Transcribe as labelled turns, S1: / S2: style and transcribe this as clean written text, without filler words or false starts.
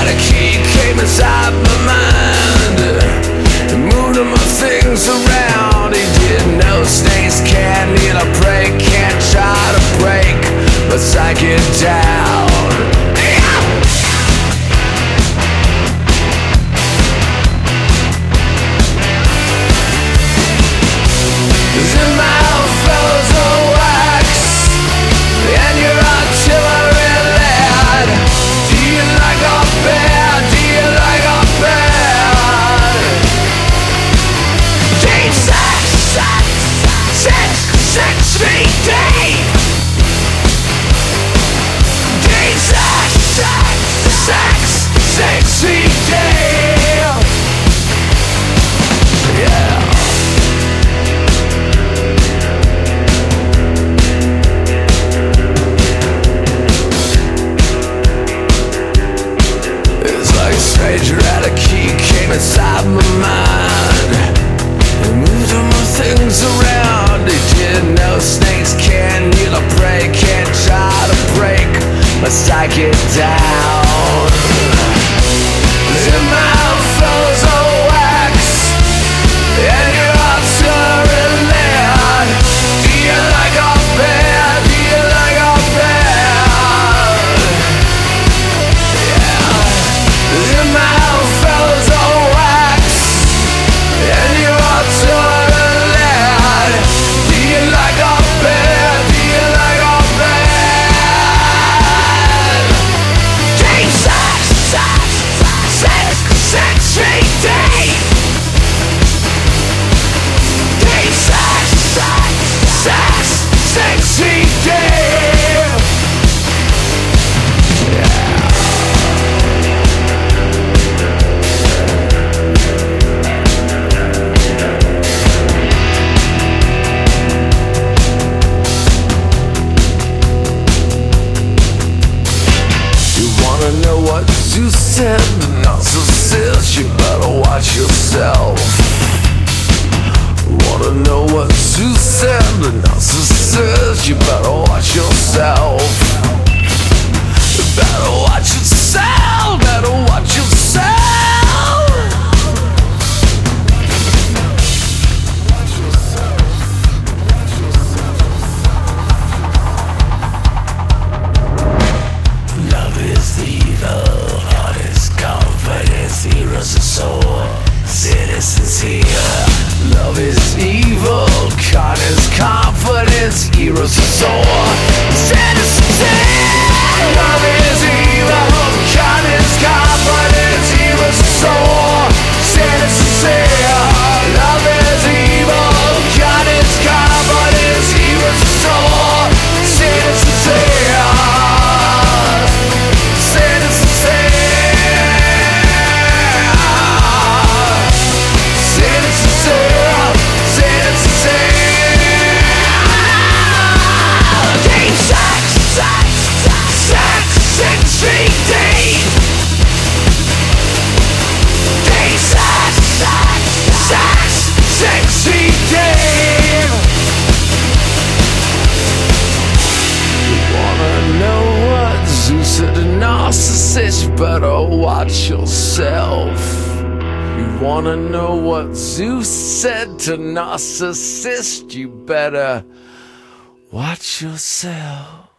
S1: had a key, came inside my mind, moved my things around. He didn't know snakes can't need a break, can't try to break my psychic down. Stranger had a key, came inside my mind, and moved all my things around. He didn't know snakes can't need a break, can't try to break my psychic down. Your mouth flows of wax, and your heart's turning lead. Do you like our bed? Do you like our bed? Yeah. Your mouth flows of wax, and your heart's turning lead. Do you like our bed? Do you like our bed? Jesus, sex, feet deep. Jesus, sex, feet deep. Know what you said, the narcissist, you better watch yourself. Wanna know what you said, the narcissist, you better watch yourself. You better watch yourself, better watch yourself. Heroes are sore, citizens here. Love is evil, con is confidence. Heroes are sore, citizens here. Love is evil, con is confidence. Heroes are sore, citizens here. Love is evil, con is confidence. Heroes are sore, citizens here. Citizens here. Narcissist, you better watch yourself. You wanna know what Zeus said to narcissist, you better watch yourself.